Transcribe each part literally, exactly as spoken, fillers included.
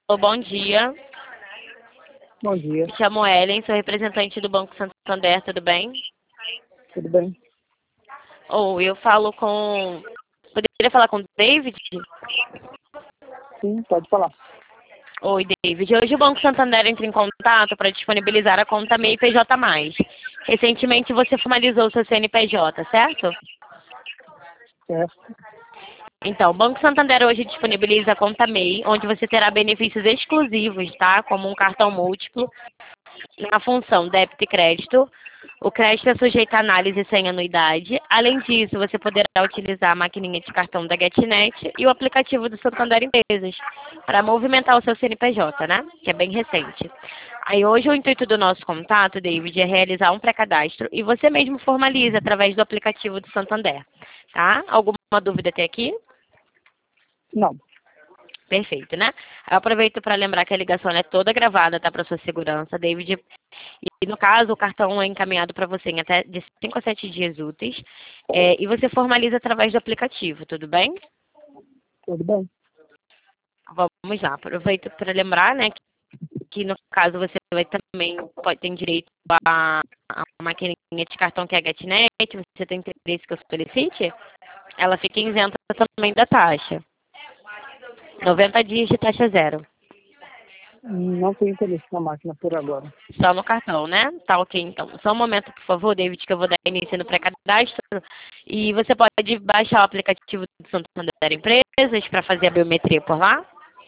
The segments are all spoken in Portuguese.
bom dia. Bom dia, Me chamo Ellen, sou representante do Banco Santander, tudo bem? tudo bem? Ou eu falo com... Poderia falar com o David? Sim, pode falar. Oi, David. Hoje o Banco Santander entra em contato para disponibilizar a conta MEI P J mais. Recentemente você formalizou seu C N P J, certo? Certo. Então, o Banco Santander hoje disponibiliza a conta MEI, onde você terá benefícios exclusivos, tá? Como um cartão múltiplo, na função débito e crédito. O crédito é sujeito a análise sem anuidade. Além disso, você poderá utilizar a maquininha de cartão da GetNet e o aplicativo do Santander Empresas para movimentar o seu C N P J, né? Que é bem recente. Aí hoje o intuito do nosso contato, David, é realizar um pré-cadastro e você mesmo formaliza através do aplicativo do Santander, tá? Alguma dúvida até aqui? Não, Perfeito, né? Eu aproveito para lembrar que a ligação é toda gravada, tá? Para sua segurança, David. E no caso, o cartão é encaminhado para você em até de cinco a sete dias úteis. É, e você formaliza através do aplicativo, tudo bem? tudo bem. Vamos lá. Aproveito para lembrar, né, que, que no caso você vai também pode ter direito a, a maquininha de cartão que é a GetNet. Você tem interesse que eu solicite? Ela fica isenta também da taxa. noventa dias de taxa zero. Não tenho interesse na máquina por agora. Só no cartão, né? Tá ok, então. Só um momento, por favor, David, que eu vou dar início no pré-cadastro. E você pode baixar o aplicativo do Santander Empresas para fazer a biometria por lá?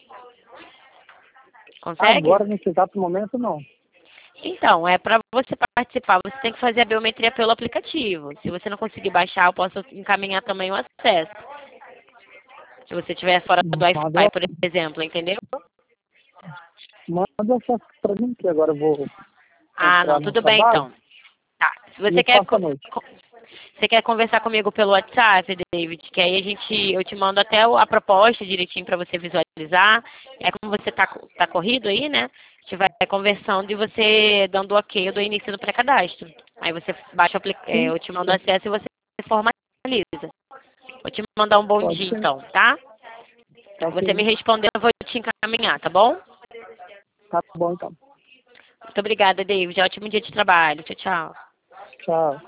Consegue? Agora, nesse exato momento, não. Então, é para você participar, você tem que fazer a biometria pelo aplicativo. Se você não conseguir baixar, eu posso encaminhar também o acesso. Se você estiver fora do Manda, Wi-Fi, por exemplo, entendeu? manda o acesso para mim, que agora eu vou Ah, entrar não, no tudo bem trabalho então. Tá. Se e você eu quer, faço à co- noite. co- você quer conversar comigo pelo WhatsApp, David, que aí a gente, eu te mando até o- a proposta direitinho para você visualizar. É como você tá, co- tá corrido aí, né? A gente vai conversando e você dando ok, eu dou início no pré-cadastro. Aí você baixa o apli- é, Sim, eu te mando acesso e você formaliza. Vou te mandar um bom pode dia ser. então, tá? Tá Você me ok. responder, eu vou te encaminhar, tá bom? Tá bom, então. Muito obrigada, David. Ótimo dia de trabalho. Tchau, tchau. Tchau.